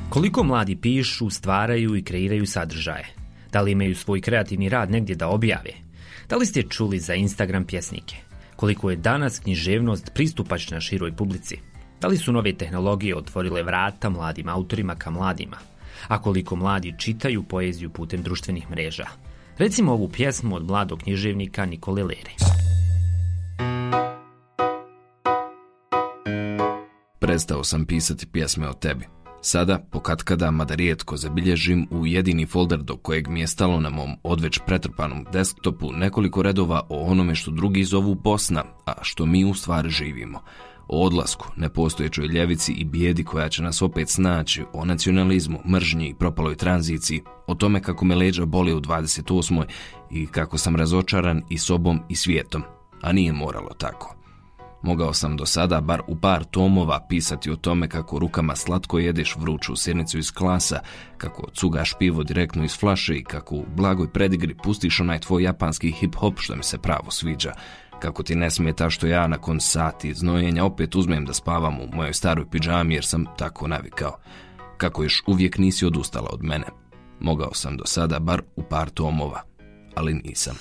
Koliko mladi pišu, stvaraju i kreiraju sadržaje? Da li imaju svoj kreativni rad negdje da objave? Da li ste čuli za Instagram pjesnike? Koliko je danas književnost pristupačna široj publici? Da li su nove tehnologije otvorile vrata mladim autorima ka mladima? A koliko mladi čitaju poeziju putem društvenih mreža? Recimo ovu pjesmu od mladog književnika Nikole Lere. Prestao sam pisati pjesme o tebi. Sada, pokatkada, mada rijetko, zabilježim u jedini folder do kojeg mi je stalo na mom odveć pretrpanom desktopu nekoliko redova o onome što drugi zovu Bosna, a što mi u stvari živimo. O odlasku, nepostojećoj ljevici i bijedi koja će nas opet snaći, o nacionalizmu, mržnji i propaloj tranziciji, o tome kako me leđa boli u 28. i kako sam razočaran i sobom i svijetom, a nije moralo tako. Mogao sam do sada bar u par tomova pisati o tome kako rukama slatko jedeš vruću sirnicu iz klasa, kako cugaš pivo direktno iz flaše i kako u blagoj predigri pustiš onaj tvoj japanski hip-hop što mi se pravo sviđa, kako ti ne smeta što ja nakon sati znojenja opet uzmem da spavam u mojoj staroj pidžami jer sam tako navikao, kako još uvijek nisi odustala od mene. Mogao sam do sada bar u par tomova, ali nisam.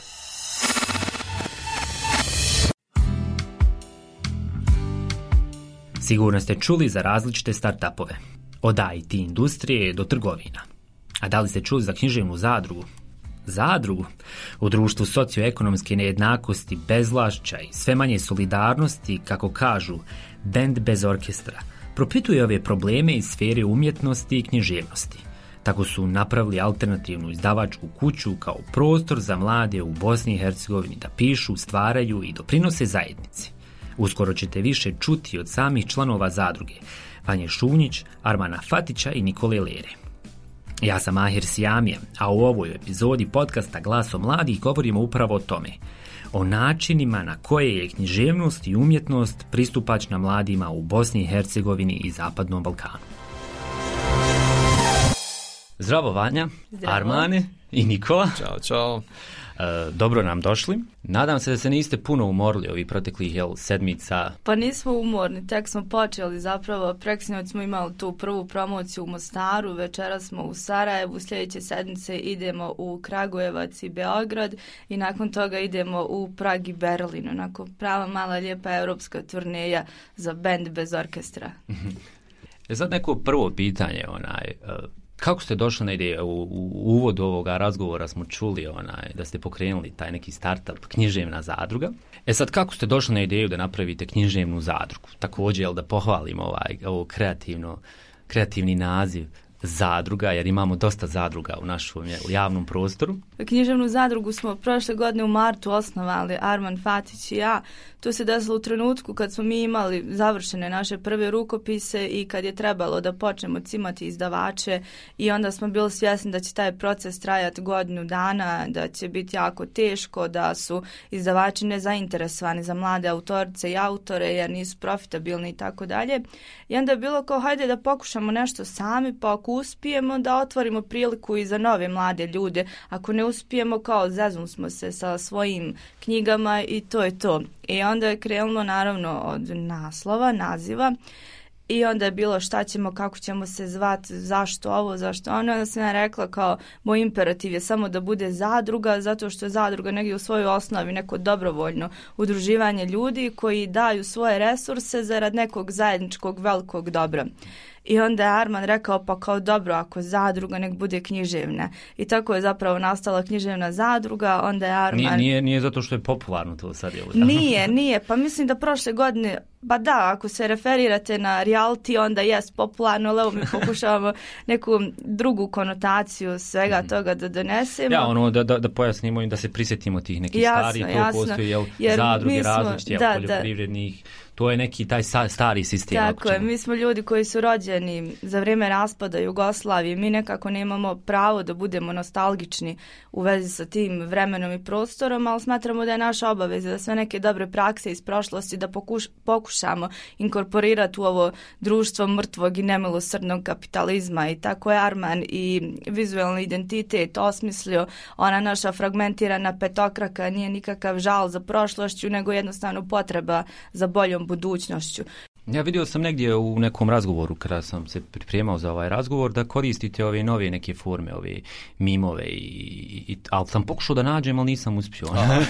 Sigurno ste čuli za različite startupove, od IT industrije do trgovina. A da li ste čuli za književnu zadrugu? Zadrugu? U društvu socioekonomske nejednakosti, bezvlašća i sve manje solidarnosti, kako kažu, bend bez orkestra, propituje ove probleme iz sfere umjetnosti i književnosti. Tako su napravili alternativnu izdavačku kuću kao prostor za mlade u Bosni i Hercegovini da pišu, stvaraju i doprinose zajednici. Uskoro ćete više čuti od samih članova zadruge, Vanje Šunjić, Armana Fatića i Nikole Lere. Ja sam Mahir Sijamije, a u ovoj epizodi podcasta Glasom mladih govorimo upravo o tome, o načinima na koje je književnost i umjetnost pristupačna mladima u Bosni i Hercegovini i Zapadnom Balkanu. Zdravo Vanja, Zdravo. Armane i Nikola. Ćao, čao. Dobro nam došli. Nadam se da se niste puno umorili ovih proteklih sedmica. Pa nismo umorni, tek smo počeli zapravo. Preksinoć smo imali tu prvu promociju u Mostaru, večeras smo u Sarajevu, sljedeće sedmice idemo u Kragujevac i Beograd i nakon toga idemo u Prag i Berlin. Onako prava mala lijepa europska turneja za bend bez orkestra. Sad neko prvo pitanje, kako ste došli na ideju? U uvodu ovoga razgovora smo čuli da ste pokrenuli taj neki startup književna zadruga. Sad kako ste došli na ideju da napravite književnu zadrugu? Također da pohvalimo ovo kreativni naziv zadruga, jer imamo dosta zadruga u našem javnom prostoru. Književnu zadrugu smo prošle godine u martu osnovali, Arman Fatić i ja. To se desilo u trenutku kad smo mi imali završene naše prve rukopise i kad je trebalo da počnemo cimati izdavače i onda smo bili svjesni da će taj proces trajati godinu dana, da će biti jako teško, da su izdavači nezainteresovani za mlade autorice i autore jer nisu profitabilni i tako dalje. I onda je bilo kao hajde da pokušamo nešto sami, pa ako uspijemo da otvorimo priliku i za nove mlade ljude, ako ne uspijemo kao zeznu smo se sa svojim knjigama i to je to. I onda je krenulo naravno od naziva i onda je bilo šta ćemo, kako ćemo se zvati, zašto ovo, zašto ono. Onda sam ja rekla kao moj imperativ je samo da bude zadruga, zato što je zadruga negdje u svojoj osnovi neko dobrovoljno udruživanje ljudi koji daju svoje resurse zarad nekog zajedničkog velikog dobra. I onda je Arman rekao pa kao dobro, ako zadruga nek bude književna. I tako je zapravo nastala književna zadruga. Onda je Arman... Nije zato što je popularno to sad. Nije. Pa mislim da prošle godine, ba da, ako se referirate na reality, onda jest popularno, ali evo mi pokušavamo neku drugu konotaciju svega toga da donesemo. Ja, da pojasnimo i da se prisjetimo tih nekih starih, to postoji zadruge različite, poljoprivrednih. To je neki taj stari sistem. Tako je, mi smo ljudi koji su rođeni za vrijeme raspada Jugoslavije. Mi nekako nemamo pravo da budemo nostalgični u vezi sa tim vremenom i prostorom, ali smatramo da je naša obaveza da sve neke dobre prakse iz prošlosti da pokušamo inkorporirati u ovo društvo mrtvog i nemilosrdnog kapitalizma. I tako je Arman i vizualni identitet osmislio. Ona naša fragmentirana petokraka nije nikakav žal za prošlošću, nego jednostavno potreba za boljom budućnošću. Ja vidio sam negdje u nekom razgovoru kada sam se pripremao za ovaj razgovor da koristite ove nove neke forme, ove mimove ali sam pokušao da nađem, ali nisam uspio.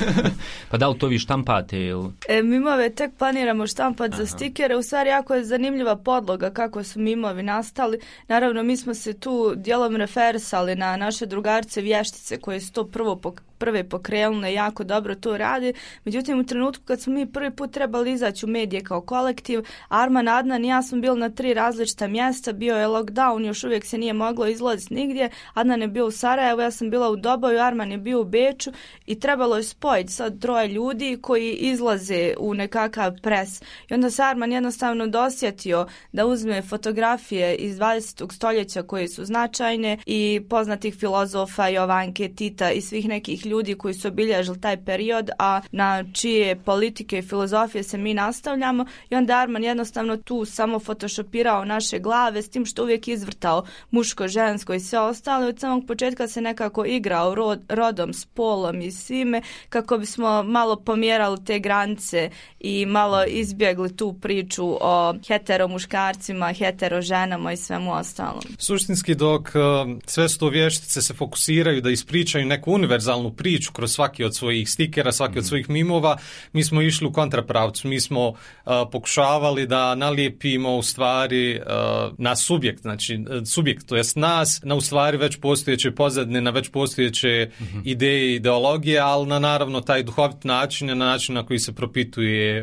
Pa da li to vi štampate ili? Mimove tek planiramo štampati za stikere. U stvari jako je zanimljiva podloga kako su mimovi nastali. Naravno mi smo se tu dijelom referisali na naše drugarce vještice koje su to prve pokrenule, jako dobro to radi. Međutim, u trenutku kad smo mi prvi put trebali izaći u medije kao kolektiv, Arman, Adnan i ja smo bili na 3 različita mjesta, bio je lockdown, još uvijek se nije moglo izlaziti nigdje. Adnan je bio u Sarajevu, ja sam bila u Doboju, Arman je bio u Beču i trebalo je spojiti sad 3 ljudi koji izlaze u nekakav pres. I onda se Arman jednostavno dosjetio da uzme fotografije iz 20. stoljeća koje su značajne i poznatih filozofa Jovanke, Tita i svih nekih ljudi koji su obilježili taj period, a na čije politike i filozofije se mi nastavljamo. I onda Arman jednostavno tu samo photoshopirao naše glave s tim što uvijek izvrtao muško, žensko i sve ostalo. Od samog početka se nekako igrao rodom, spolom i svime kako bismo malo pomjerali te granice i malo izbjegli tu priču o heteromuškarcima, heteroženama i svemu ostalom. Suštinski dok sve sto vještice se fokusiraju da ispričaju neku univerzalnu priču kroz svaki od svojih stikera, svaki od svojih mimova, mi smo išli u kontrapravcu. Mi smo pokušavali da nalijepimo u stvari na subjekt, znači subjekt, to jest nas, na u stvari već postojeće pozadine, na već postojeće ideje i ideologije, ali na naravno taj duhovit način, na način na koji se propituje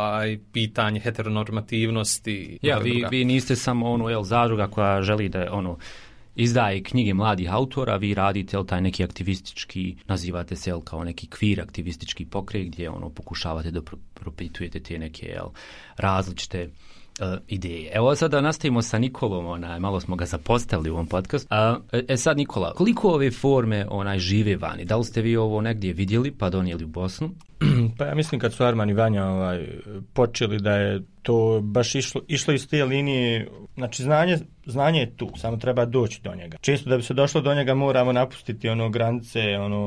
pitanje heteronormativnosti. Ja, vi niste samo zadruga koja želi da izdaje knjige mladih autora, vi radite taj neki aktivistički, nazivate se kao neki queer aktivistički pokret gdje pokušavate da propitujete te neke različite ideje. Evo sada nastavimo sa Nikolom, malo smo ga zapostavili u ovom podcastu. Sad Nikola, koliko ove forme žive vani? Da li ste vi ovo negdje vidjeli pa donijeli u Bosnu? Pa ja mislim kad su Arman i Vanja počeli da je to baš išlo iz te linije, znači znanje je tu, samo treba doći do njega. Često da bi se došlo do njega moramo napustiti granice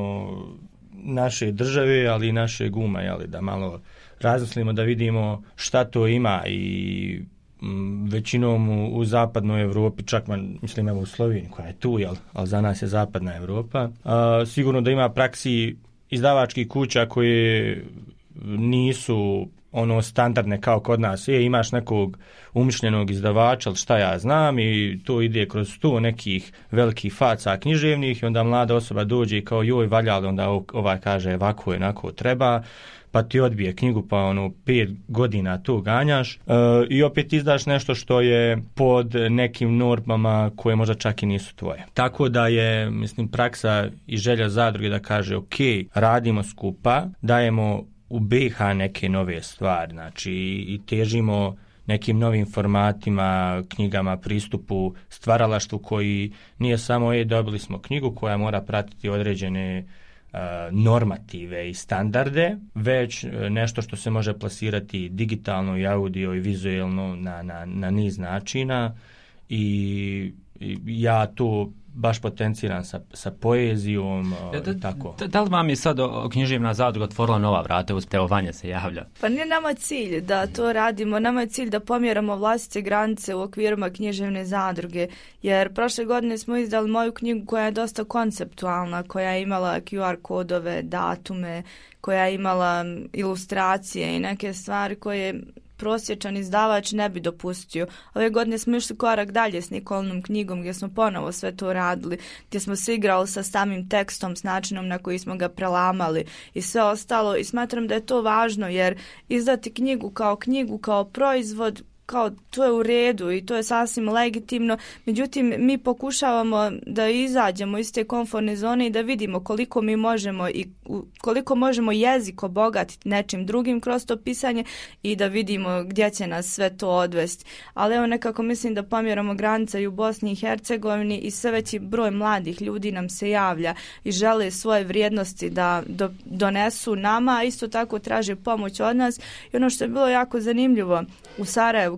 naše države, ali i našeg uma, da malo razmislimo da vidimo šta to ima i većinom u zapadnoj Europi, čak mislim evo u Sloveniji koja je tu, ali za nas je zapadna Europa. Sigurno da ima praksi izdavačkih kuća koje nisu standardne kao kod nas. Imaš nekog umišljenog izdavača, ali šta ja znam, i to ide kroz 100 nekih velikih faca književnih i onda mlada osoba dođe i kao joj valjali, onda kaže ovako je, onako treba, pa ti odbije knjigu, pa 5 godina to ganjaš i opet izdaš nešto što je pod nekim normama koje možda čak i nisu tvoje. Tako da je, mislim, praksa i želja zadruge da kaže ok, radimo skupa, dajemo u BiH neke nove stvari, znači i težimo nekim novim formatima, knjigama, pristupu, stvaralaštvu koji nije samo dobili smo knjigu koja mora pratiti određene normative i standarde, već nešto što se može plasirati digitalno i audio i vizuelno na niz načina i ja tu baš potenciram sa poezijom tako. Da li vam je sad književna zadruga otvorila nova vrata? Evo Vanja se javlja. Pa nije nama cilj da to radimo, nama je cilj da pomjeramo vlastite granice u okvirima književne zadruge, jer prošle godine smo izdali moju knjigu koja je dosta konceptualna, koja je imala QR kodove, datume, koja je imala ilustracije i neke stvari koje prosječan izdavač ne bi dopustio. Ove godine smo išli korak dalje s Nikolinom knjigom gdje smo ponovo sve to radili, gdje smo se igrali sa samim tekstom, s načinom na koji smo ga prelamali i sve ostalo i smatram da je to važno jer izdati knjigu kao proizvod, kao to je u redu i to je sasvim legitimno, međutim mi pokušavamo da izađemo iz te komfortne zone i da vidimo koliko mi možemo i koliko možemo jezik obogatiti nečim drugim kroz to pisanje i da vidimo gdje će nas sve to odvesti. Ali evo nekako mislim da pomjeramo granice i u Bosni i Hercegovini i sve veći broj mladih ljudi nam se javlja i žele svoje vrijednosti da donesu nama, a isto tako traže pomoć od nas i ono što je bilo jako zanimljivo u Sarajevu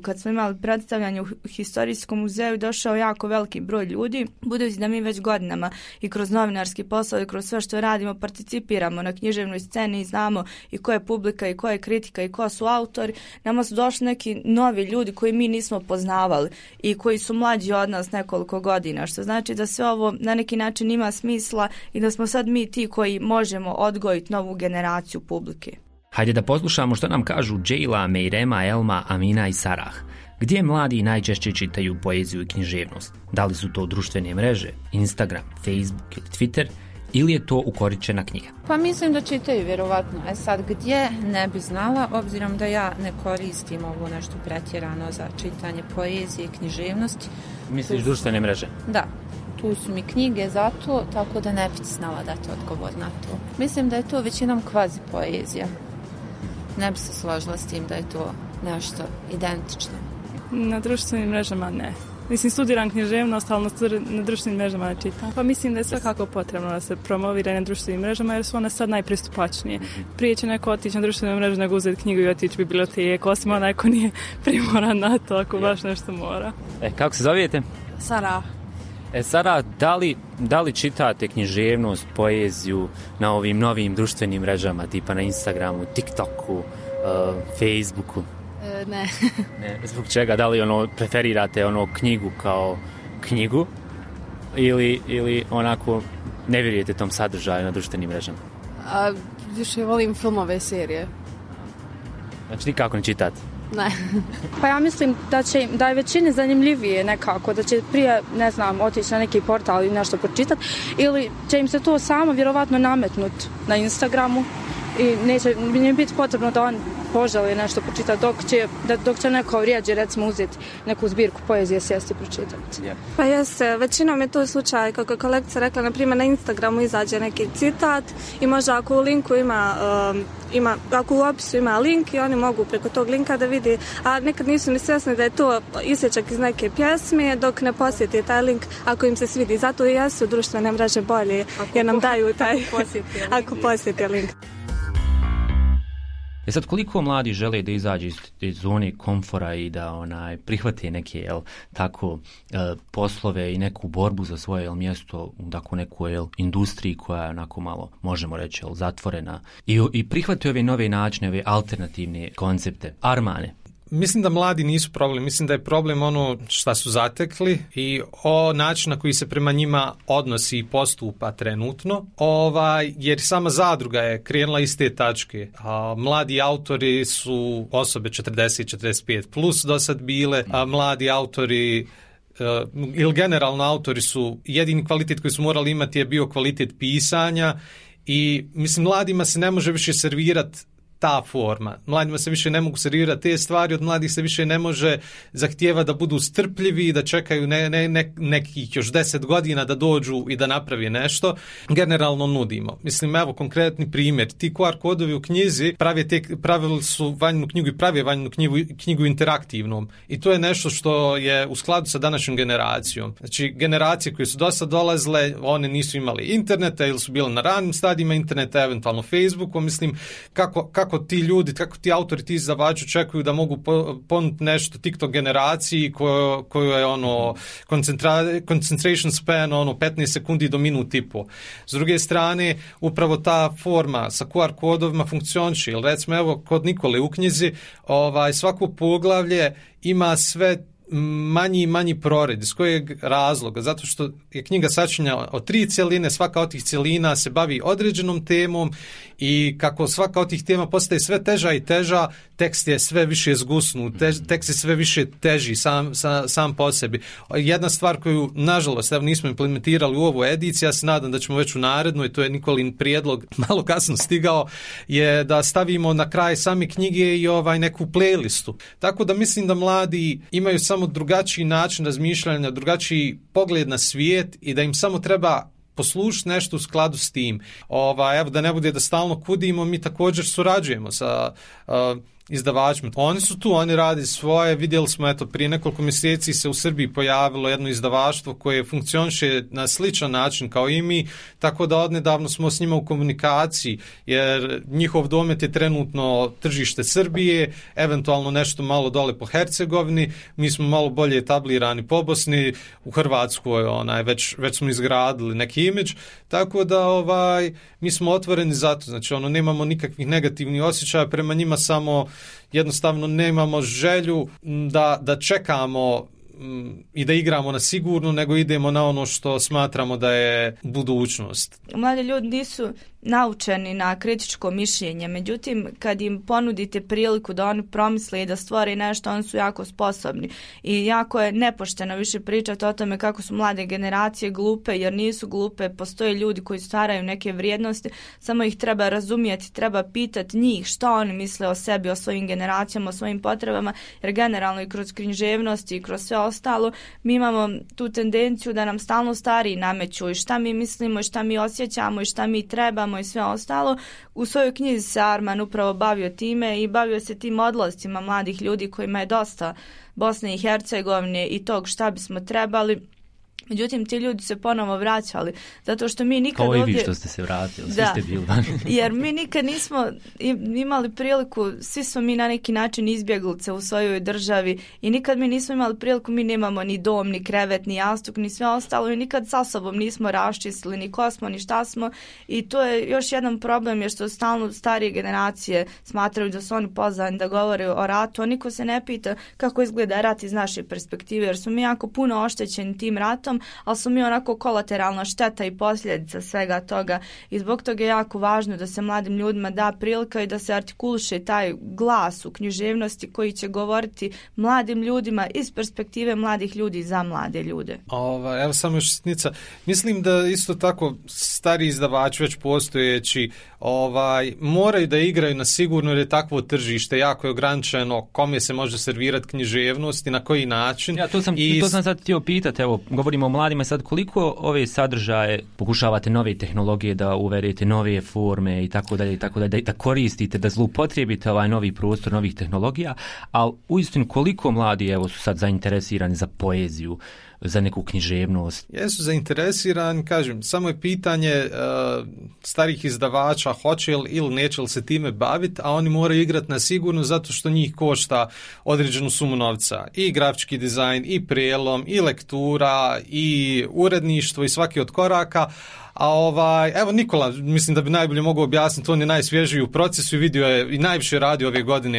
kad smo imali predstavljanje u Historijskom muzeju, došao jako veliki broj ljudi, budući da mi već godinama i kroz novinarski posao i kroz sve što radimo participiramo na književnoj sceni i znamo i ko je publika i ko je kritika i ko su autori, nama su došli neki novi ljudi koji mi nismo poznavali i koji su mlađi od nas nekoliko godina, što znači da sve ovo na neki način ima smisla i da smo sad mi ti koji možemo odgojiti novu generaciju publike. Hajde da poslušamo što nam kažu Džejla, Mejrema, Elma, Amina i Sarah. Gdje mladi najčešće čitaju poeziju i književnost? Da li su to društvene mreže, Instagram, Facebook ili Twitter, ili je to ukoričena knjiga? Pa mislim da čitaju vjerovatno. Sad gdje ne bi znala, obzirom da ja ne koristim ovo nešto pretjerano za čitanje poezije i književnosti. Misliš društvene mreže? Da. Tu su mi knjige za to, tako da ne bi znala da to odgovor na to. Mislim da je to većinom kvazi poezija. Ne bi se složila s tim da je to nešto identično. Na društvenim mrežama ne. Mislim, studiram književnost, ali na društvenim mrežama ne čitam. Pa mislim da je svakako potrebno da se promovira na društvenim mrežama jer su one sad najpristupačnije. Prije će neko otići na društvenu mrežu nego uzeti knjigu i otići u biblioteku, osim onaj ko nije primoran na to ako baš nešto mora. Kako se zovijete? Sarah. Sara, da li čitate književnost, poeziju na ovim novim društvenim mrežama, tipa na Instagramu, TikToku, Facebooku? Ne. Ne. Zbog čega? Da li preferirate knjigu kao knjigu ili onako ne vjerujete tom sadržaju na društvenim mrežama? Više volim filmove, serije. Znači nikako ne čitate? Ne. Pa ja mislim da je većini zanimljivije nekako, da će prije, ne znam, otići na neki portal i nešto pročitati, ili će im se to samo vjerovatno nametnuti na Instagramu i neće biti potrebno da on poželi nešto pročitati, dok će neko rijeđe, recimo, uzeti neku zbirku poezije, sjesti i pročitati. Yeah. Pa jeste, većinom je to slučaj, kako je kolegica rekla, na primjer na Instagramu izađe neki citat i možda ako u linku ako u opisu ima link i oni mogu preko tog linka da vidi, a nekad nisu ni svjesni da je to isječak iz neke pjesme dok ne posjeti taj link ako im se svidi. Zato i jesu društvene mreže bolje jer nam daju taj ako posjeti link. Sad, koliko mladi žele da izađe iz zone komfora i da prihvate neke poslove i neku borbu za svoje mjesto u tako nekoj industriji koja je onako malo, možemo reći, zatvorena i prihvate ove nove načine, ove alternativne koncepte. Armane? Mislim da mladi nisu problem, mislim da je problem ono šta su zatekli i o način na koji se prema njima odnosi i postupa trenutno, jer sama zadruga je krenula iz te tačke. Mladi autori su osobe 40-45 plus do sad bile, mladi autori ili generalno autori su, jedini kvalitet koji su morali imati je bio kvalitet pisanja i mislim mladima se ne može više servirati ta forma. Mladima se više ne mogu servirati te stvari, od mladih se više ne može zahtijeva da budu strpljivi i da čekaju nekih još 10 godina da dođu i da napravi nešto. Generalno nudimo. Mislim, evo konkretni primjer. Ti QR kodovi u knjizi pravili su vanjnu knjigu i prave vanjnu knjigu interaktivnom. I to je nešto što je u skladu sa današnjom generacijom. Znači, generacije koje su dosta dolazile, one nisu imali interneta ili su bile na ranim stadijima interneta, eventualno Facebooku. Mislim, kako ti ljudi, kako ti autori, ti izdavači očekuju da mogu ponuditi nešto TikTok generaciji koju je concentration span 15 sekundi do minut i po. S druge strane, upravo ta forma sa QR kodovima funkcioniše. Ili recimo, evo, kod Nikole u knjizi, svako poglavlje ima sve manji prored. Iz kojeg razloga? Zato što je knjiga sačinjena od 3 cjeline, svaka od tih cjelina se bavi određenom temom i kako svaka od tih tema postaje sve teža i teža, tekst je sve više zgusnut, tekst je sve više teži sam po sebi. Jedna stvar koju, nažalost, nismo implementirali u ovu ediciju, ja se nadam da ćemo već u narednoj, to je Nikolin prijedlog malo kasno stigao, je da stavimo na kraj same knjige i neku playlistu. Tako da mislim da mladi imaju samo drugačiji način razmišljanja, drugačiji pogled na svijet i da im samo treba poslušati nešto u skladu s tim. Evo, da ne bude da stalno kudimo, mi također surađujemo sa izdavačima. Oni su tu, oni radi svoje, vidjeli smo, eto, prije nekoliko mjeseci se u Srbiji pojavilo jedno izdavaštvo koje funkcioniše na sličan način kao i mi, tako da odnedavno smo s njima u komunikaciji, jer njihov domet je trenutno tržište Srbije, eventualno nešto malo dole po Hercegovini, mi smo malo bolje etablirani po Bosni, u Hrvatskoj već smo izgradili neki imidž, tako da mi smo otvoreni za to, znači nemamo nikakvih negativnih osjećaja prema njima, samo jednostavno nemamo želju da čekamo i da igramo na sigurno, nego idemo na ono što smatramo da je budućnost. Mladi ljudi nisu naučeni na kritičko mišljenje, međutim kad im ponudite priliku da oni promisle i da stvore nešto, oni su jako sposobni i jako je nepošteno više pričati o tome kako su mlade generacije glupe, jer nisu glupe, postoje ljudi koji stvaraju neke vrijednosti, samo ih treba razumjeti, treba pitati njih što oni misle o sebi, o svojim generacijama, o svojim potrebama, jer generalno i kroz književnost i kroz sve ostalo mi imamo tu tendenciju da nam stalno stariji nameću i šta mi mislimo i šta mi osjećamo i šta mi trebamo i sve ostalo. U svojoj knjizi se Arman upravo bavio time i bavio se tim odlascima mladih ljudi kojima je dosta Bosne i Hercegovine i tog šta bismo trebali. Međutim, ti ljudi se ponovo vraćali, zato što mi nikad ovdje... Ovo i vi što ste se vratili, svi ste bili van. Jer mi nikad nismo imali priliku, svi smo mi na neki način izbjeglice u svojoj državi i nikad mi nismo imali priliku, mi nemamo ni dom, ni krevet, ni jastuk, ni sve ostalo i nikad sa sobom nismo raščistili ni ko smo, ni šta smo i to je još jedan problem, jer što stalno starije generacije smatraju da su oni pozvani da govore o ratu, a niko se ne pita kako izgleda rat iz naše perspektive, jer smo mi jako puno oštećeni tim ratom, ali su mi onako kolateralna šteta i posljedica svega toga i zbog toga je jako važno da se mladim ljudima da prilika i da se artikuliše taj glas u književnosti koji će govoriti mladim ljudima iz perspektive mladih ljudi za mlade ljude. Evo samo još sitnica. Mislim da isto tako stari izdavači već postojeći moraju da igraju na sigurno, jer je takvo tržište jako je ograničeno kome se može servirati književnost i na koji način. Ja, to sam sad htio pitati, evo, govorimo o mladima sad, koliko ove sadržaje pokušavate nove tehnologije da uvedete, nove forme i tako dalje, da koristite, da zloupotrijebite ovaj novi prostor novih tehnologija, ali uistinu koliko mladi evo su sad zainteresirani za poeziju, za neku književnost? Jesu zainteresirani, kažem, samo je pitanje starih izdavača hoće ili neće li se time baviti, a oni moraju igrati na sigurno zato što njih košta određenu sumu novca. I grafički dizajn, i prijelom, i lektura, i uredništvo, i svaki od koraka. A evo Nikola, mislim da bi najbolje mogao objasniti, on je najsvježiji u procesu i vidio je i najviše radio ove godine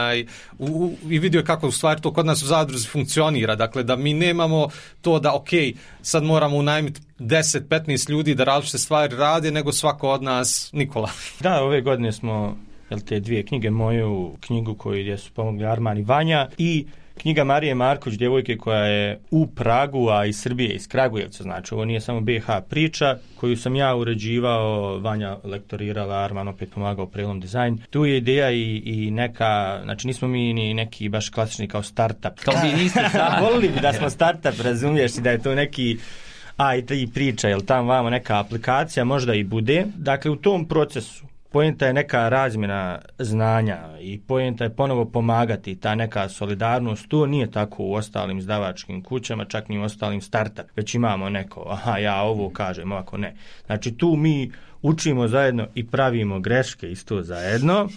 i vidio je kako u stvari to kod nas u zadruzi funkcionira, dakle da mi nemamo to da sad moramo unajmiti 10-15 ljudi da različite stvari rade, nego svako od nas. Nikola. Da, ove godine smo te dvije knjige, moju knjigu koju su pomogli Arman i Vanja i knjiga Marije Marković, djevojke koja je u Pragu, a iz Srbije, iz Kragujevca, znači ovo nije samo BiH priča, koju sam ja uređivao, Vanja lektorirala, Arman opet pomagao prijelom dizajn. Tu je ideja i neka, znači nismo mi ni neki baš klasični kao startup. Kao vi niste volili bi da smo startup, razumiješ, i da je to neki IT priča, jel tam vamo neka aplikacija, možda i bude. Dakle, u tom procesu poenta je neka razmjena znanja i poenta je ponovo pomagati, ta neka solidarnost. To nije tako u ostalim izdavačkim kućama, čak ni u ostalim startup. Već imamo neko, ja ovo kažem, ovako ne. Znači tu mi učimo zajedno i pravimo greške isto zajedno.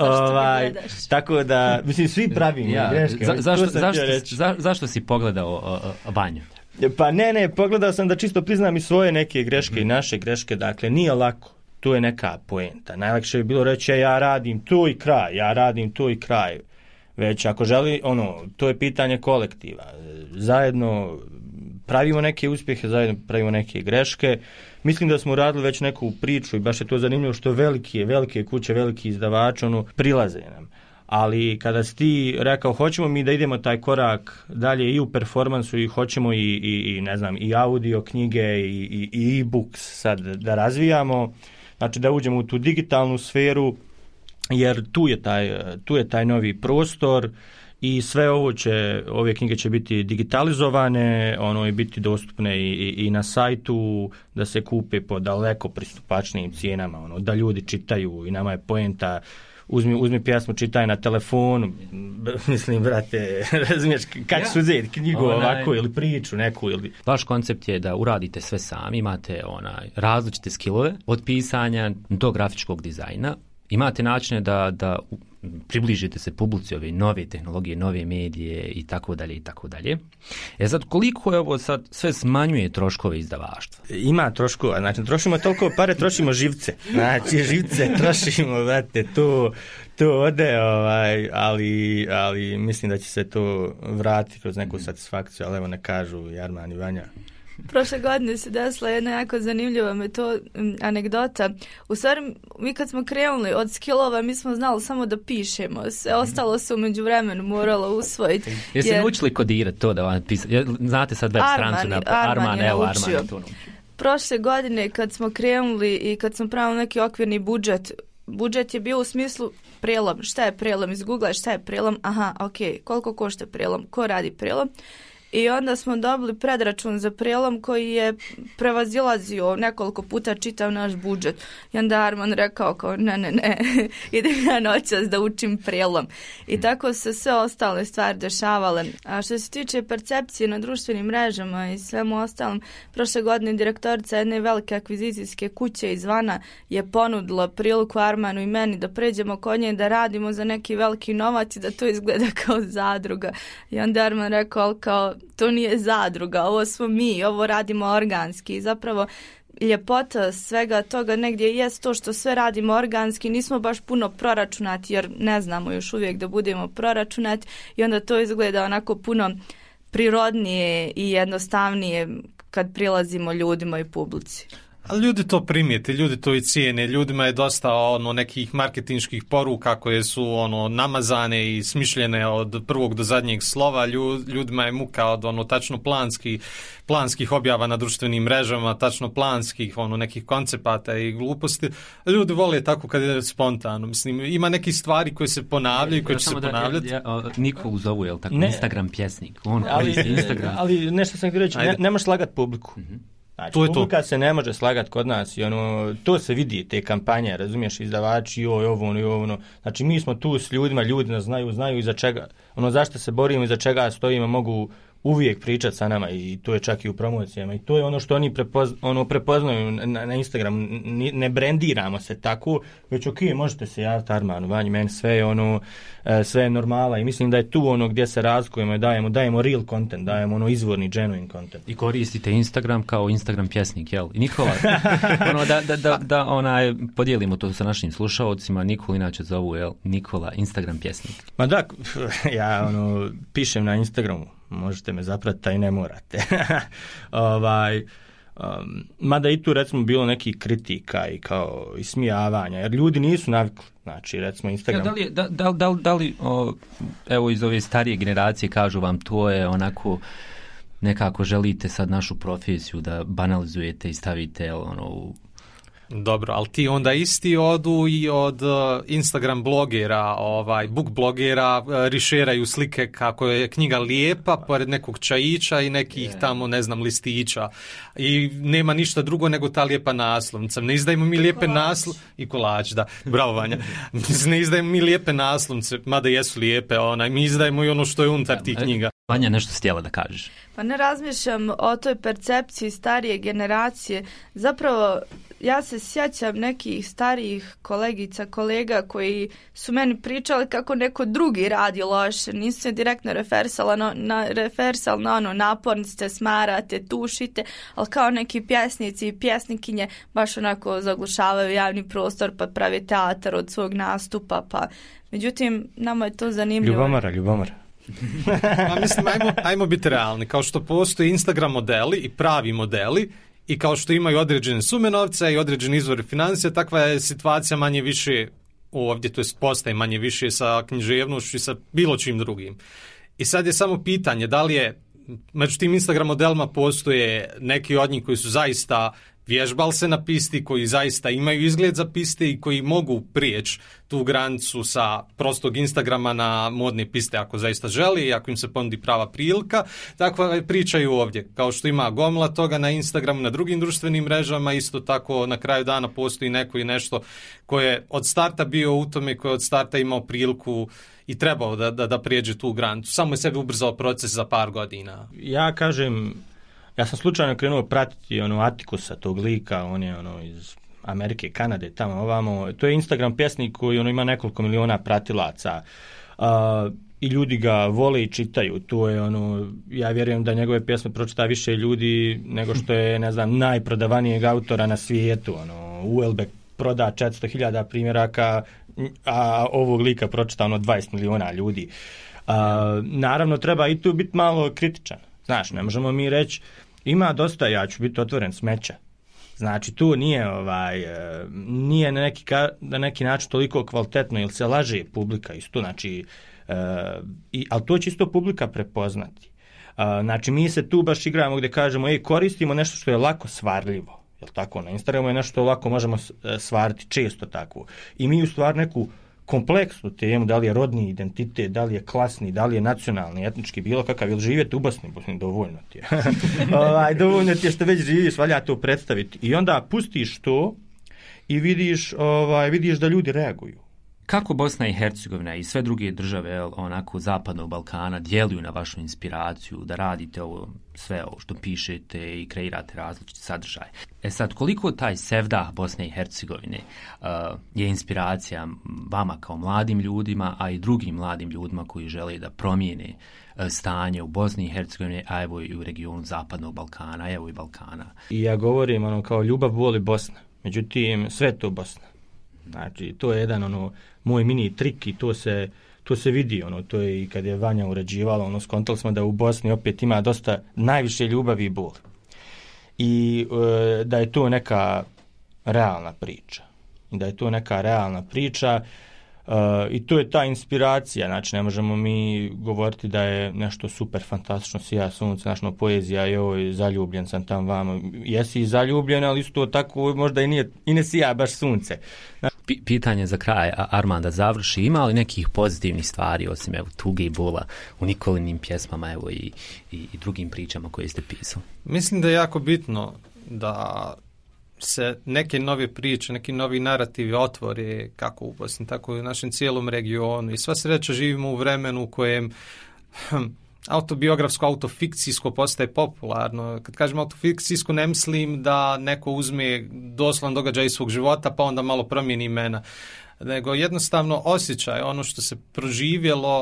Tako da, mislim, svi pravimo greške. Zašto si pogledao Vanju? Pa ne, pogledao sam da čisto priznam i svoje neke greške i naše greške, dakle nije lako. To je neka poenta. Najlakše bi bilo reći ja radim to i kraj. Već ako želi, to je pitanje kolektiva. Zajedno pravimo neke uspjehe, zajedno pravimo neke greške. Mislim da smo radili već neku priču i baš je to zanimljivo što velike kuće, veliki izdavači, prilaze nam. Ali kada si ti rekao hoćemo mi da idemo taj korak dalje i u performansu i hoćemo i ne znam, i audio knjige i e-books sad da razvijamo, znači da uđemo u tu digitalnu sferu, jer tu je taj novi prostor i sve ove knjige će biti digitalizovane, i biti dostupne i na sajtu, da se kupe po daleko pristupačnijim cijenama, da ljudi čitaju i nama je poenta uzmi pjesmu, čitaj na telefonu, mislim, brate, razumiješ, kako su uzeti knjigu ovako ili priču neku ili... Vaš koncept je da uradite sve sami, imate različite skillove od pisanja do grafičkog dizajna, imate načine da približite se publici ove nove tehnologije, nove medije i tako dalje i tako dalje. Sad, koliko je ovo sad sve smanjuje troškove izdavaštva? Ima troškova, znači trošimo toliko pare, trošimo živce. Znači živce trošimo, znate, to ode, ali mislim da će se to vratiti kroz neku satisfakciju, ali evo ne kažu Jarman i Vanja. Prošle godine se desila jedna jako zanimljiva anegdota. U stvari, mi kad smo krenuli od skillova, mi smo znali samo da pišemo. Sve ostalo se u međuvremenu moralo usvojiti. Jeste naučili kodirati to da vam pisati? Znate sad web strancu na Arman je to. Prošle godine kad smo krenuli i kad smo pravili neki okvirni budžet je bio u smislu prelom. Šta je prelom? Iz Google, šta je prelom? Aha, ok, koliko košta prelom? Ko radi prelom? I onda smo dobili predračun za prelom koji je prevazilazio nekoliko puta čitav naš budžet. I onda Arman rekao kao ne, idem ja noćas da učim prelom. I tako se sve ostale stvari dešavale. A što se tiče percepcije na društvenim mrežama i svemu ostalom, prošle godine direktorica jedne velike akvizicijske kuće izvana je ponudila priliku Armanu i meni da pređemo kod nje da radimo za neki veliki novac i da to izgleda kao zadruga. I onda Arman rekao kao to nije zadruga, ovo smo mi, ovo radimo organski i zapravo ljepota svega toga negdje jest to što sve radimo organski, nismo baš puno proračunati jer ne znamo još uvijek da budemo proračunati i onda to izgleda onako puno prirodnije i jednostavnije kad prilazimo ljudima i publici. Ali ljudi to primijete, ljudi to i cijene, ljudima je dosta nekih marketinških poruka koje su namazane i smišljene od prvog do zadnjeg slova, ljudima je muka od tačno planskih objava na društvenim mrežama, tačno planskih nekih koncepata i gluposti. Ljudi vole tako kad je spontano, mislim, ima neki stvari koje se ponavljaju, koje će se ponavljati. Nikolu zovu, je li tako, Instagram pjesnik, on koristi Instagram. Ali nešto sam ti reći, ne možeš slagati publiku. Znači, publika se ne može slagati kod nas i to se vidi, te kampanje, razumiješ, izdavači, ovo. Znači, mi smo tu s ljudima, ljudi nas znaju iza čega, zašto se borimo, iza čega stojimo, mogu uvijek pričati sa nama i to je čak i u promocijama i to je ono što oni prepoznaju na Instagramu, ne brendiramo se tako, već ok, možete se javiti Armanu, Vanji, meni sve je normala i mislim da je tu gdje se razlikujemo, dajemo real content, dajemo izvorni, genuine content. I koristite Instagram kao Instagram pjesnik, jel? I Nikola, da podijelimo to sa našim slušalcima, Nikola inače zovu, jel? Nikola, Instagram pjesnik. Ma da, ja pišem na Instagramu. Možete me zapratiti, a i ne morate. Mada i tu recimo bilo nekih kritika i kao ismijavanja, jer ljudi nisu navikli. Znači, recimo Instagram... Da li evo iz ove starije generacije kažu vam to je onako nekako želite sad našu profesiju da banalizujete i stavite u... Dobro, ali ti onda isti odu i od Instagram blogera, book blogera, rišeraju slike kako je knjiga lijepa pored nekog čajića i nekih tamo, ne znam, listića. I nema ništa drugo nego ta lijepa naslovnica. Ne izdajemo mi lijepe naslovnice i kolač, da, bravo Vanja. Ne izdajemo mi lijepe naslovnice, mada jesu lijepe, mi izdajemo i ono što je unutar tih knjiga. Vanja, nešto si htjela da kažeš? Pa ne razmišljam o toj percepciji starije generacije. Zapravo, ja se sjećam nekih starijih kolega koji su meni pričali kako neko drugi radi loše. Nisu se direktno refersali na napornicite, smarate, tušite, ali kao neki pjesnici i pjesnikinje baš onako zaglušavaju javni prostor pa pravi teatar od svog nastupa. Međutim, nama je to zanimljivo. Ljubomara. Mislim, ajmo biti realni. Kao što postoje Instagram modeli i pravi modeli i kao što imaju određene sume novca i određeni izvori financija, takva je situacija manje više ovdje, to jest postaje manje više sa književnošću i sa bilo čim drugim. I sad je samo pitanje da li je među tim Instagram modelima postoje neki od njih koji su zaista vježbali se na pisti, koji zaista imaju izgled za piste i koji mogu prijeći tu granicu sa prostog Instagrama na modne piste ako zaista želi i ako im se ponudi prava prilika. Takva priča i ovdje. Kao što ima gomila toga na Instagramu, na drugim društvenim mrežama, isto tako na kraju dana postoji neko i nešto koje je od starta bio u tome, koje je od starta imao priliku i trebao da prijeđe tu granicu. Samo je sebi ubrzao proces za par godina. Ja kažem, ja sam slučajno krenuo pratiti Atikusa, tog lika, on je iz Amerike, Kanade, tamo ovamo. To je Instagram pjesnik koji ima nekoliko miliona pratilaca i ljudi ga vole i čitaju. To je ja vjerujem da njegove pjesme pročita više ljudi nego što je, ne znam, najprodavanijeg autora na svijetu. Uelbek proda 400.000 primjeraka, a ovog lika pročita 20 miliona ljudi. Naravno, treba i tu biti malo kritičan. Znaš, ne možemo mi reći, ima dosta, ja ću biti otvoren, smeća. Znači, tu nije na neki način toliko kvalitetno, jer se laže publika isto, znači, ali to će isto publika prepoznati. Znači, mi se tu baš igramo gdje kažemo, koristimo nešto što je lako svarljivo. Jel tako? Na Instagramu je nešto što lako možemo stvariti, često tako. I mi u stvari neku kompleksnu temu, da li je rodni identitet, da li je klasni, da li je nacionalni, etnički, bilo kakav, ili živjeti u Bosni, dovoljno ti je. Dovoljno ti je što već živiš, valja to predstaviti. I onda pustiš to i vidiš da ljudi reaguju. Kako Bosna i Hercegovina i sve druge države onako zapadnog Balkana djeluju na vašu inspiraciju da radite sve ovo što pišete i kreirate različite sadržaje? Sad, koliko taj sevdah Bosne i Hercegovine je inspiracija vama kao mladim ljudima, a i drugim mladim ljudima koji žele da promijene stanje u Bosni i Hercegovini, a evo i u regionu zapadnog Balkana, evo i Balkana? I ja govorim kao ljubav voli Bosna, međutim sve to Bosna. Znači, to je jedan moj mini trik i to se vidi, to je i kad je Vanja uređivala, skontali smo da u Bosni opet ima dosta najviše ljubavi i boli. I da je to neka realna priča. I to je ta inspiracija, znači ne možemo mi govoriti da je nešto super fantastično, sija sunce, našno poezija, joj, zaljubljen sam tam vamo, jesi zaljubljen, ali isto tako možda i ne sija baš sunce. Pitanje za kraj, Armand, da završi, ima li nekih pozitivnih stvari, osim tuge i bola, u Nikolinim pjesmama i drugim pričama koje ste pisali? Mislim da je jako bitno da se neke nove priče, neki novi narativi otvore kako u Bosni, tako i u našem cijelom regionu. I sva sreća živimo u vremenu u kojem autobiografsko, autofikcijsko postaje popularno. Kad kažem autofikcijsko, ne mislim da neko uzme doslovno događaj iz svog života pa onda malo promijeni imena. Nego jednostavno osjećaj, ono što se proživjelo,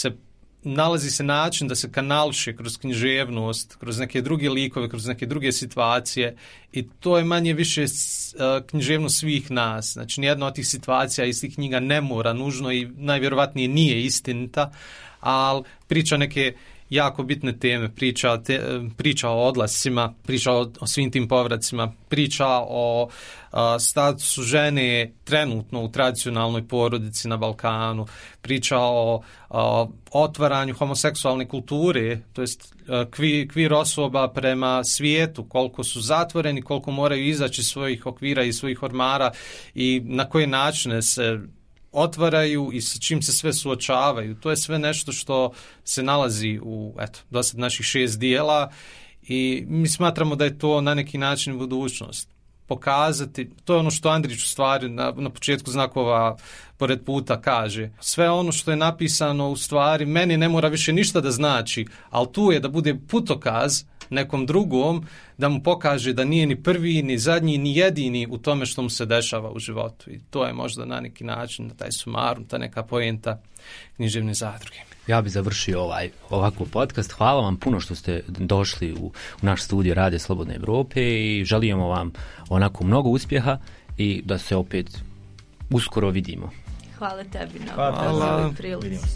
nalazi se način da se kanališe kroz književnost, kroz neke druge likove, kroz neke druge situacije i to je manje više književnost svih nas. Znači, nijedna od tih situacija iz tih knjiga ne mora nužno i najvjerovatnije nije istinita, ali priča neke jako bitne teme, priča o odlascima, priča o svim tim povracima, priča o statusu žene trenutno u tradicionalnoj porodici na Balkanu, priča o otvaranju homoseksualne kulture, to jest kvir osoba prema svijetu, koliko su zatvoreni, koliko moraju izaći iz svojih okvira i svojih ormara i na koje načine se otvaraju i sa čim se sve suočavaju. To je sve nešto što se nalazi u dosad naših 6 dijela i mi smatramo da je to na neki način budućnost. Pokazati, to je ono što Andrić u stvari na početku znakova pored puta kaže. Sve ono što je napisano u stvari meni ne mora više ništa da znači, ali tu je da bude putokaz nekom drugom, da mu pokaže da nije ni prvi, ni zadnji, ni jedini u tome što mu se dešava u životu. I to je možda na neki način, taj sumarum, ta neka poenta književne zadruge. Ja bih završio ovakav podcast. Hvala vam puno što ste došli u naš studio Radio Slobodne Evrope i želimo vam onako mnogo uspjeha i da se opet uskoro vidimo. Hvala tebi na ovoj prilici.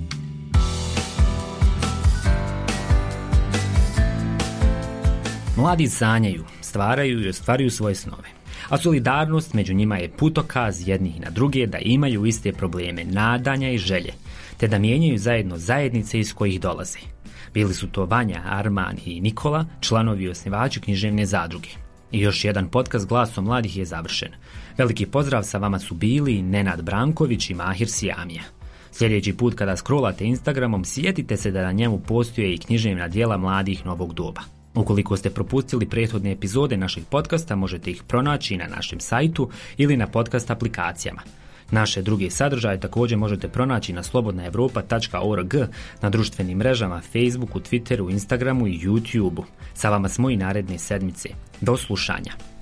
Mladi sanjaju, stvaraju i ostvaruju svoje snove. A solidarnost među njima je putokaz jednih na druge da imaju iste probleme, nadanja i želje, te da mijenjaju zajedno zajednice iz kojih dolaze. Bili su to Vanja, Arman i Nikola, članovi i osnivači književne zadruge. I još jedan podcast Glasom mladih je završen. Veliki pozdrav, sa vama su bili Nenad Branković i Mahir Sijamija. Sljedeći put kada scrollate Instagramom, sjetite se da na njemu postoje i književna djela mladih novog doba. Ukoliko ste propustili prethodne epizode našeg podcasta, možete ih pronaći na našem sajtu ili na podcast aplikacijama. Naše druge sadržaje također možete pronaći na slobodnaevropa.org, na društvenim mrežama Facebooku, Twitteru, Instagramu i YouTubeu. Sa vama smo i naredne sedmice. Do slušanja.